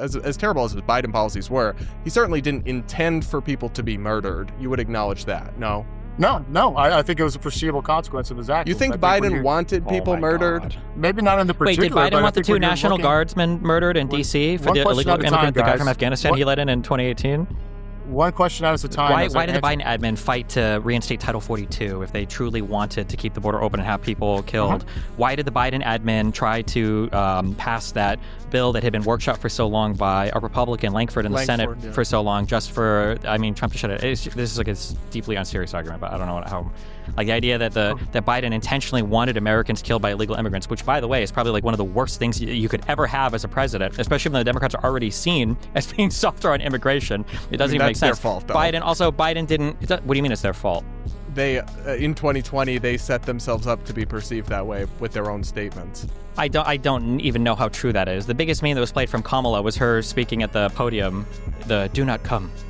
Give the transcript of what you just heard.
as terrible as his Biden policies were, he certainly didn't intend for people to be murdered. You would acknowledge that, no? No. I think it was a foreseeable consequence of his actions. You think Biden wanted people murdered? God. Maybe not in the particular. Wait, did Biden want the 2 National Guardsmen murdered in D.C. for the illegal immigrant, the guy from Afghanistan he let in 2018? One question at a time. Why did the Biden admin fight to reinstate Title 42 if they truly wanted to keep the border open and have people killed? Why did the Biden admin try to pass that bill that had been workshopped for so long by a Republican, Lankford, in the Senate for so long, just for, Trump to shut it? This is like a deeply unserious argument, but I don't know how. Like the idea that that Biden intentionally wanted Americans killed by illegal immigrants, which, by the way, is probably like one of the worst things you could ever have as a president, especially when the Democrats are already seen as being softer on immigration. It doesn't even make sense. That's their fault, though. Biden didn't. What do you mean it's their fault? They in 2020 they set themselves up to be perceived that way with their own statements. I don't even know how true that is. The biggest meme that was played from Kamala was her speaking at the podium, the "Do not come."